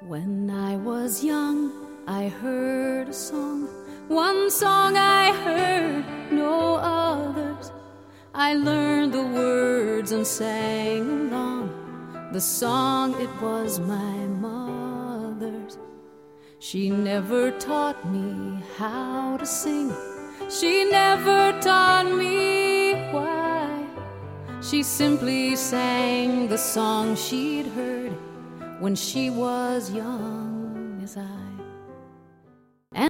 When I was young, I heard a song, one song I heard, no others. I learned the words and sang along. The song, it was my mother's. She never taught me how to sing. She never taught me why. She simply sang the song she'd heard when she was young as I.